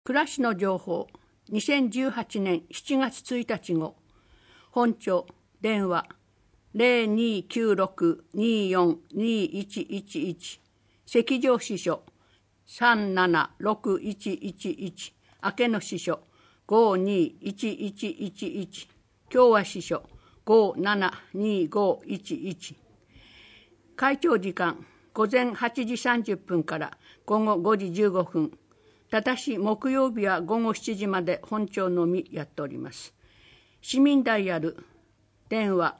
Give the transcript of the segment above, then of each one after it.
暮らしの情報、2018年7月1日号。本庁、電話、0296-242111。赤条支所、376111。明野支所、521111。共和支所、572511。会長時間、午前8時30分から午後5時15分。ただし木曜日は午後7時まで本庁のみやっております。市民ダイヤル、電話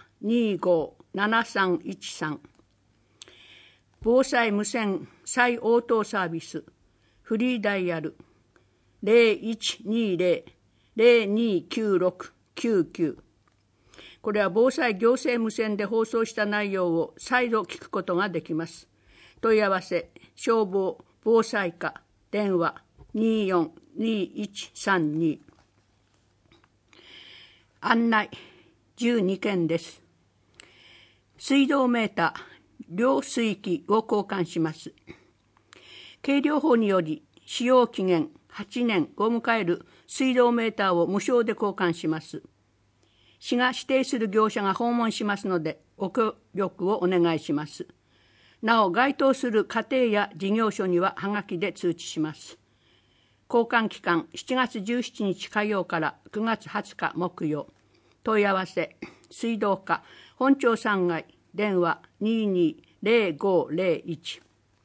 257313。防災無線再応答サービス、フリーダイヤル0120-029699。これは防災行政無線で放送した内容を再度聞くことができます。問い合わせ、消防、防災課、電話242132。案内12件です。水道メーター、両水器を交換します。計量法により使用期限8年を迎える水道メーターを無償で交換します。市が指定する業者が訪問しますのでご協力をお願いします。なお該当する家庭や事業所にははがきで通知します。交換期間7月17日火曜から9月20日木曜。問い合わせ、水道課、本庁3階、電話220501。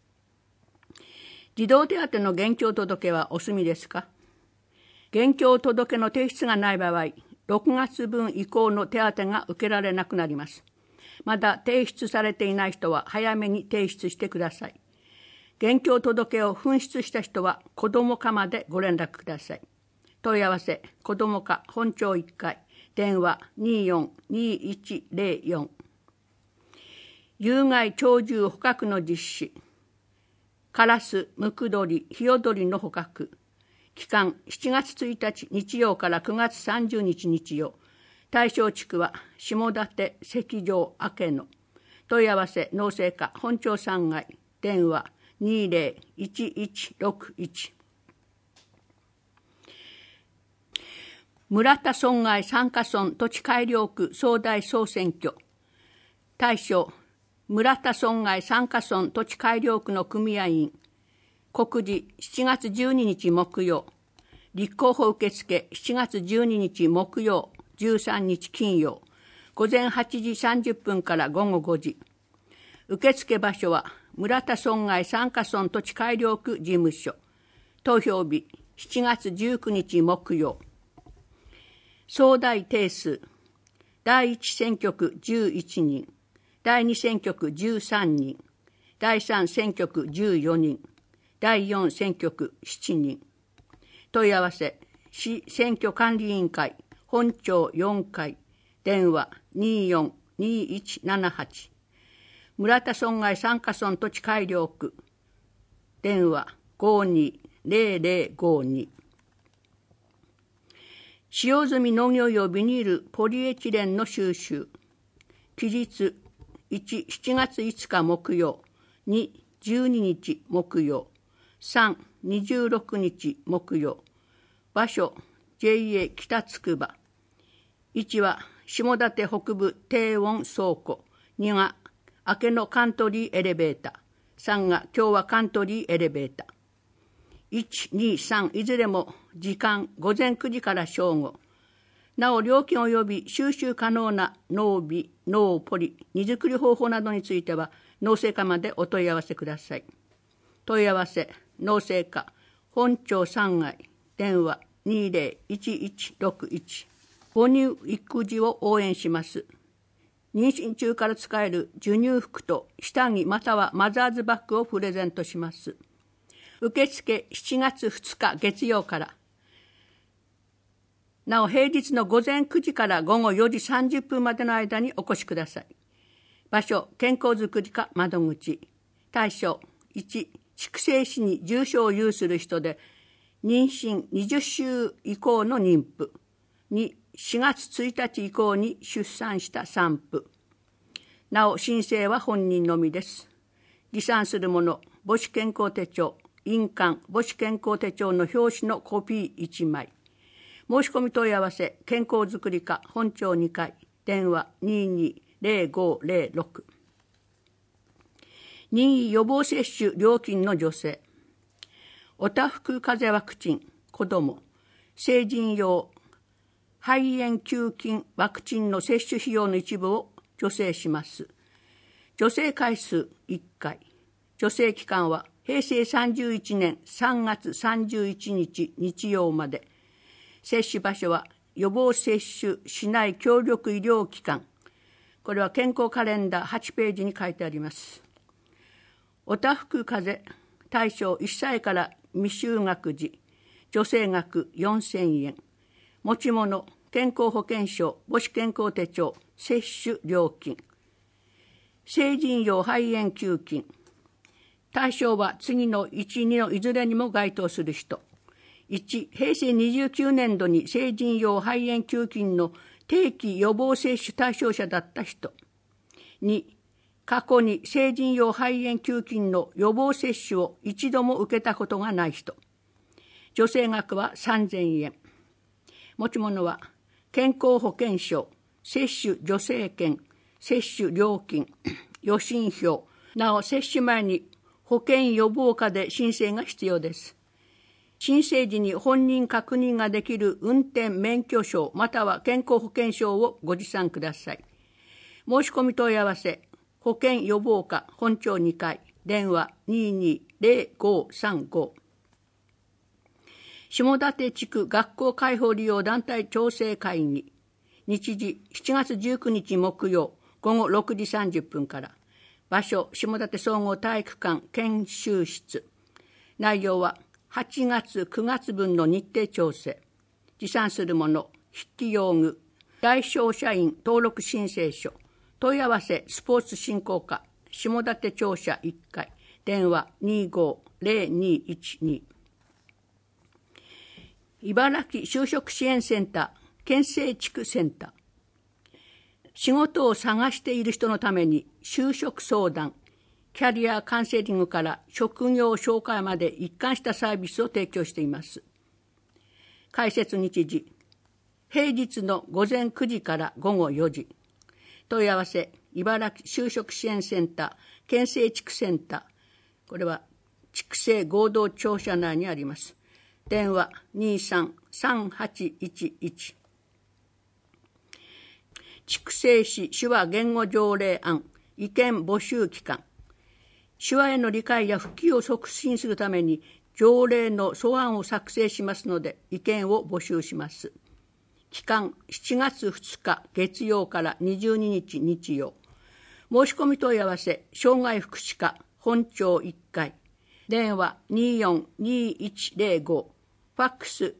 児童手当の現況届はお済みですか？現況届の提出がない場合、6月分以降の手当が受けられなくなります。まだ提出されていない人は早めに提出してください。現況届を紛失した人は子ども課までご連絡ください。問い合わせ、子ども課本庁1階、電話242104。有害鳥獣捕獲の実施、カラス、ムクドリ、ヒヨドリの捕獲。期間7月1日日曜から9月30日日曜。対象地区は下館、赤条、明野。問い合わせ、農政課本庁3階、電話201161。村田村外三ヶ村土地改良区総代総選挙。対象、村田村外三ヶ村土地改良区の組合員。告示7月12日木曜。立候補受付7月12日木曜、13日金曜。午前8時30分から午後5時。受付場所は村田村外三ヶ村土地改良区事務所。投票日7月19日木曜。総代定数、第1選挙区11人、第2選挙区13人、第3選挙区14人、第4選挙区7人。問い合わせ、市選挙管理委員会本庁4階、電話242178。村田村外三ヶ村土地改良区、電話520052。使用済み農業用ビニールポリエチレンの収集。期日1、7月5日木曜。2、12日木曜。3、26日木曜。場所 JA 北つくば。1は下館北部低温倉庫。2が明野カントリーエレベーター。3が共和カントリーエレベーター。1、2、3いずれも時間午前9時から正午。なお料金及び収集可能な農ビ、農ポリ、荷造り方法などについては農政課までお問い合わせください。問い合わせ、農政課本庁3階、電話201161。母乳育児を応援します。妊娠中から使える授乳服と下着またはマザーズバッグをプレゼントします。受付7月2日月曜から。なお平日の午前9時から午後4時30分までの間にお越しください。場所、健康づくり課窓口。対象、1、畜生死に重傷を有する人で、妊娠20週以降の妊婦。2、4月1日以降に出産した産婦。なお申請は本人のみです。持参するもの、母子健康手帳、 印鑑、母子健康手帳の表紙のコピー1枚。申し込み問い合わせ、健康づくり課本庁2階、電話220506。任意予防接種料金の助成。おたふく風邪ワクチン、子ども、成人用、肺炎球菌ワクチンの接種費用の一部を助成します。助成回数1回。助成期間は平成31年3月31日日曜まで。接種場所は予防接種市内協力医療機関。これは健康カレンダー8ページに書いてあります。おたふく風邪対象1歳から未就学児、助成額4000円。持ち物、健康保険証、母子健康手帳、接種料金。成人用肺炎球菌。対象は次の1、2のいずれにも該当する人。1、平成29年度に成人用肺炎球菌の定期予防接種対象者だった人。2、過去に成人用肺炎球菌の予防接種を一度も受けたことがない人。助成額は3000円。持ち物は健康保険証、接種助成券、接種料金、予診票。なお、接種前に保険予防課で申請が必要です。申請時に本人確認ができる運転免許証または健康保険証をご持参ください。申し込み問い合わせ、保険予防課本庁2階、電話220535。下館地区学校開放利用団体調整会議。日時7月19日木曜午後6時30分から。場所、下館総合体育館研修室。内容は8月9月分の日程調整。持参するもの、筆記用具、対象社員登録申請書。問い合わせスポーツ振興課下館庁舎1階、電話250212。茨城就職支援センター県政地区センター。仕事を探している人のために就職相談、キャリアカウンセリングから職業紹介まで一貫したサービスを提供しています。開設日時、平日の午前9時から午後4時。問い合わせ、茨城就職支援センター県政地区センター。これは地区政合同庁舎内にあります。電話233811。筑西市手話言語条例案意見募集期間。手話への理解や普及を促進するために条例の素案を作成しますので意見を募集します。期間7月2日月曜から22日日曜。申し込み問い合わせ障害福祉課本庁1階。電話242105。ファックス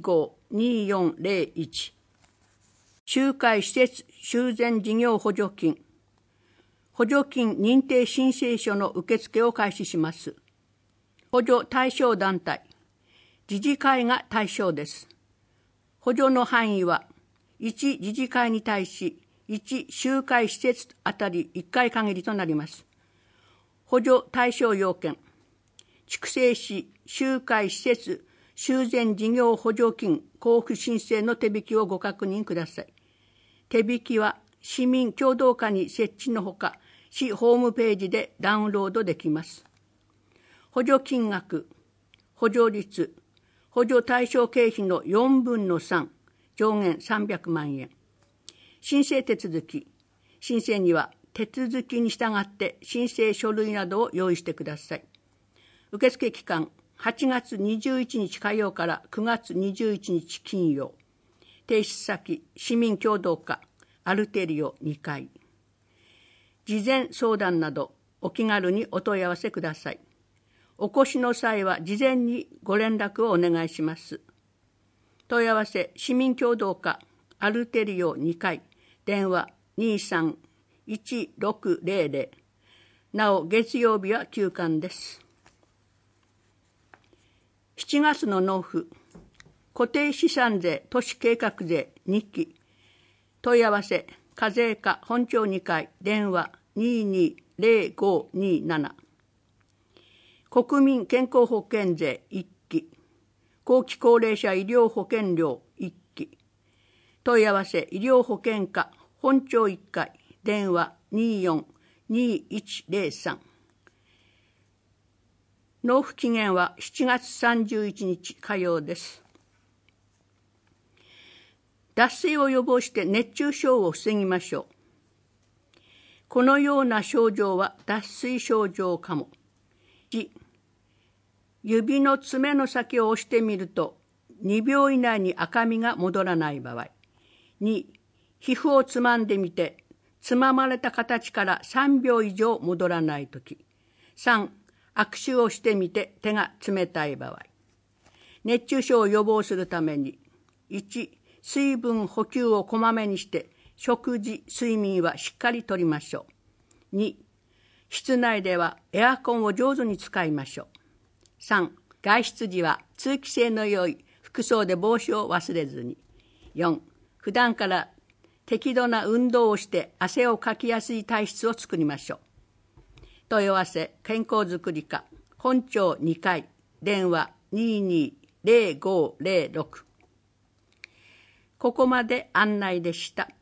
252401。仲介施設修繕事業補助金。補助金認定申請書の受付を開始します。補助対象団体。自治会が対象です。補助の範囲は、1自治会に対し、1仲介施設あたり1回限りとなります。補助対象要件。筑西市仲介施設修繕事業補助金交付申請の手引きをご確認ください。手引きは市民協同課に設置のほか、市ホームページでダウンロードできます。補助金額、補助率、補助対象経費の4分の3、上限300万円。申請手続き、申請には手続きに従って申請書類などを用意してください。受付期間、8月21日火曜から9月21日金曜。提出先、市民協同課、アルテリオ2階。事前相談などお気軽にお問い合わせください。お越しの際は事前にご連絡をお願いします。問い合わせ、市民協同課、アルテリオ2階、電話231600。なお、月曜日は休館です。7月の納付。固定資産税都市計画税2期。問い合わせ、課税課本庁2階、電話220527。 国民健康保険税1期、後期高齢者医療保険料1期、問い合わせ医療保険課本庁1階、電話24-2103。納付期限は7月31日火曜です。脱水を予防して熱中症を防ぎましょう。このような症状は脱水症状かも。1、指の爪の先を押してみると2秒以内に赤みが戻らない場合。2、皮膚をつまんでみてつままれた形から3秒以上戻らないとき。3、握手をしてみて手が冷たい場合。熱中症を予防するために、1、水分補給をこまめにして食事、睡眠はしっかりとりましょう。2、室内ではエアコンを上手に使いましょう。3、外出時は通気性の良い服装で帽子を忘れずに。4、普段から適度な運動をして汗をかきやすい体質を作りましょう。問い合わせ健康づくり課本庁2階、電話220506。ここまで案内でした。